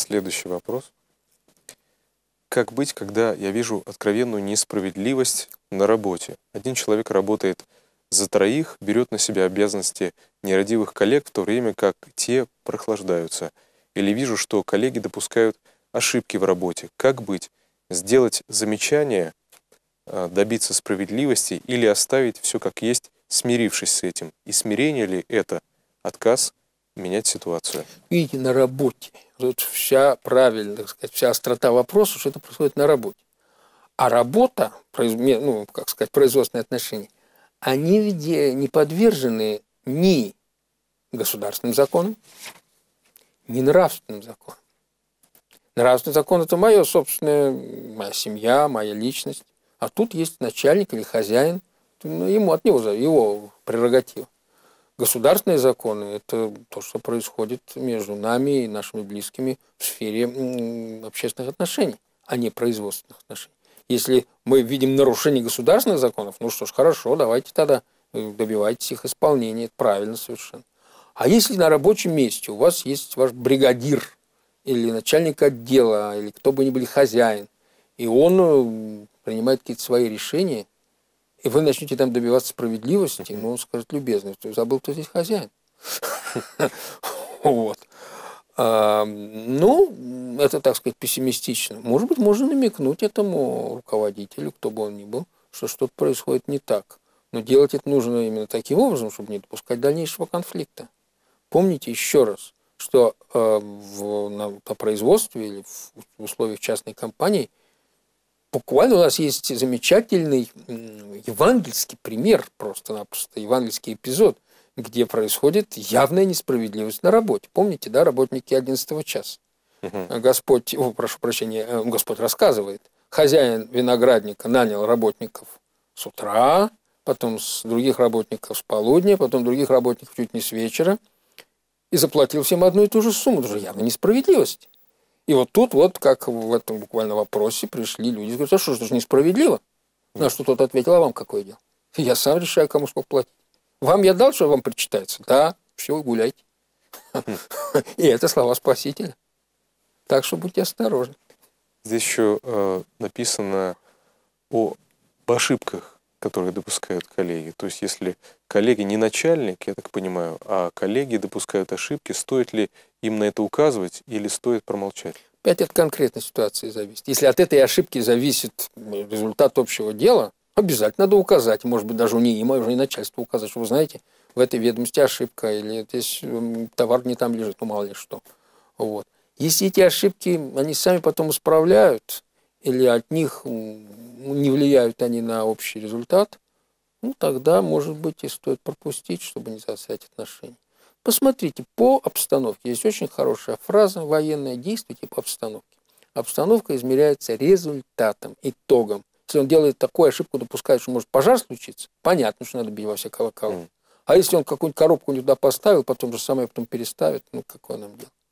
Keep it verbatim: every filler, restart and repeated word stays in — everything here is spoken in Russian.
следующий вопрос. Как быть, когда я вижу откровенную несправедливость на работе? Один человек работает за троих, берет на себя обязанности нерадивых коллег, в то время как те прохлаждаются. Или вижу, что коллеги допускают ошибки в работе. Как быть? Сделать замечание, добиться справедливости или оставить все как есть, смирившись с этим? И смирение ли это отказ менять ситуацию? Видите, на работе. Тут вся правильно, так сказать, вся острота вопроса, что это происходит на работе. А работа, ну, как сказать, производственные отношения, они ведь не подвержены ни государственным законам, ни нравственным законам. Нравственный закон – это мое собственное, моя семья, моя личность. А тут есть начальник или хозяин, ну, ему от него, его прерогатива. Государственные законы – это то, что происходит между нами и нашими близкими в сфере общественных отношений, а не производственных отношений. Если мы видим нарушение государственных законов, ну что ж, хорошо, давайте тогда добивайтесь их исполнения, это правильно совершенно. А если на рабочем месте у вас есть ваш бригадир или начальник отдела, или кто бы ни был хозяин, и он принимает какие-то свои решения, и вы начнете там добиваться справедливости, ну, он скажет, любезно, ты забыл, кто здесь хозяин. Вот. Ну, это, так сказать, пессимистично. Может быть, можно намекнуть этому руководителю, кто бы он ни был, что что-то происходит не так. Но делать это нужно именно таким образом, чтобы не допускать дальнейшего конфликта. Помните еще раз, что в, на, по производству или в условиях частной компании буквально у нас есть замечательный евангельский пример, просто-напросто евангельский эпизод, где происходит явная несправедливость на работе. Помните, да, работники одиннадцатого часа? Угу. Господь, о, прошу прощения, Господь рассказывает, хозяин виноградника нанял работников с утра, потом с других работников с полудня, потом других работников чуть не с вечера, и заплатил всем одну и ту же сумму. Это же явно несправедливость. И вот тут, вот как в этом буквально вопросе, пришли люди и говорят, а что ж, это же несправедливо? На что тот ответил, а вам какое дело? Я сам решаю, кому сколько платить. Вам я дал, что вам причитается? Да, все, гуляйте. И это слова Спасителя. Так что будьте осторожны. Здесь еще э, написано о ошибках, которые допускают коллеги. То есть, если коллеги не начальник, я так понимаю, а коллеги допускают ошибки, стоит ли им на это указывать или стоит промолчать? Опять от конкретной ситуации зависит. Если от этой ошибки зависит результат общего дела, обязательно надо указать. Может быть, даже не им, а уже и начальству указать, что вы знаете, в этой ведомости ошибка, или здесь товар не там лежит, ну мало ли что. Вот. Если эти ошибки, они сами потом исправляют, или от них не влияют они на общий результат, ну тогда, может быть, и стоит пропустить, чтобы не засорять отношения. Посмотрите, по обстановке. Есть очень хорошая фраза военная: действуйте по обстановке. Обстановка измеряется результатом, итогом. Если он делает такую ошибку, допускает, что может пожар случиться, понятно, что надо бить во все колокола. Mm. А если он какую-нибудь коробку не туда поставил, потом же самое потом переставит, ну какое нам дело?